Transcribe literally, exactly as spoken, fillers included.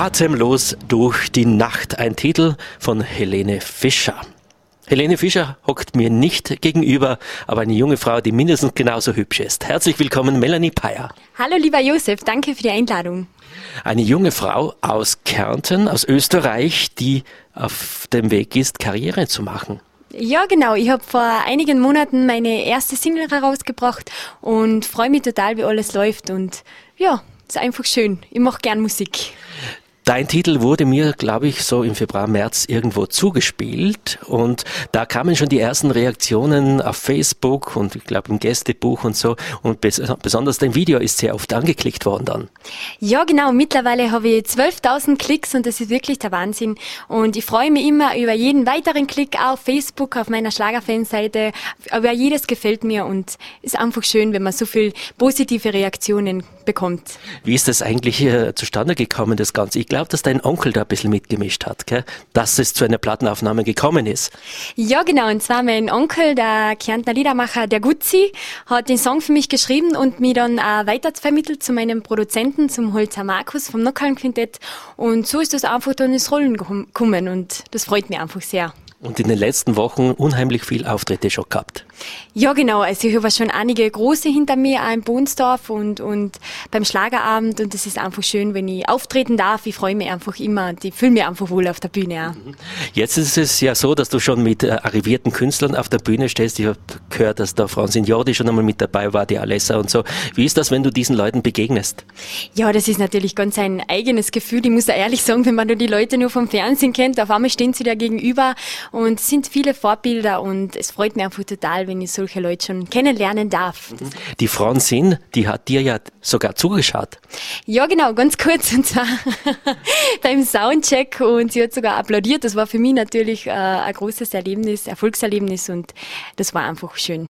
Atemlos durch die Nacht, ein Titel von Helene Fischer. Helene Fischer hockt mir nicht gegenüber, aber eine junge Frau, die mindestens genauso hübsch ist. Herzlich willkommen, Melanie Peyer. Hallo lieber Josef, danke für die Einladung. Eine junge Frau aus Kärnten, aus Österreich, die auf dem Weg ist, Karriere zu machen. Ja, genau. Ich habe vor einigen Monaten meine erste Single herausgebracht und freue mich total, wie alles läuft. Und ja, ist einfach schön. Ich mache gern Musik. Dein Titel wurde mir, glaube ich, so im Februar, März irgendwo zugespielt und da kamen schon die ersten Reaktionen auf Facebook und ich glaube im Gästebuch und so und bes- besonders dein Video ist sehr oft angeklickt worden dann. Ja, genau. Mittlerweile habe ich zwölftausend Klicks und das ist wirklich der Wahnsinn. Und ich freue mich immer über jeden weiteren Klick auf Facebook, auf meiner Schlagerfanseite. Aber jedes gefällt mir und ist einfach schön, wenn man so viel positive Reaktionen bekommt. Wie ist das eigentlich äh, zustande gekommen, das Ganze? Ich glaube, dass dein Onkel da ein bisschen mitgemischt hat, gell? Dass es zu einer Plattenaufnahme gekommen ist. Ja, genau. Und zwar mein Onkel, der Kärntner Liedermacher, der Gutzi, hat den Song für mich geschrieben und mich dann auch weitervermittelt zu meinem Produzenten, zum Holzer Markus vom Nockhallen Quintett. Und so ist das einfach dann ins Rollen gekommen und das freut mich einfach sehr. Und in den letzten Wochen unheimlich viel Auftritte schon gehabt. Ja, genau. Also ich habe schon einige große hinter mir, auch in Bohnsdorf und, und beim Schlagerabend. Und es ist einfach schön, wenn ich auftreten darf. Ich freue mich einfach immer und ich fühle mich einfach wohl auf der Bühne auch. Jetzt ist es ja so, dass du schon mit äh, arrivierten Künstlern auf der Bühne stehst. Ich habe gehört, dass da Francine Jordi schon einmal mit dabei war, die Alessa und so. Wie ist das, wenn du diesen Leuten begegnest? Ja, das ist natürlich ganz ein eigenes Gefühl. Ich muss da ehrlich sagen, wenn man nur die Leute nur vom Fernsehen kennt, auf einmal stehen sie da gegenüber und es sind viele Vorbilder und es freut mich einfach total, wenn ich solche Leute schon kennenlernen darf. Die Francine, die hat dir ja sogar zugeschaut. Ja, genau, ganz kurz und zwar beim Soundcheck und sie hat sogar applaudiert. Das war für mich natürlich äh, ein großes Erlebnis, Erfolgserlebnis und das war einfach schön.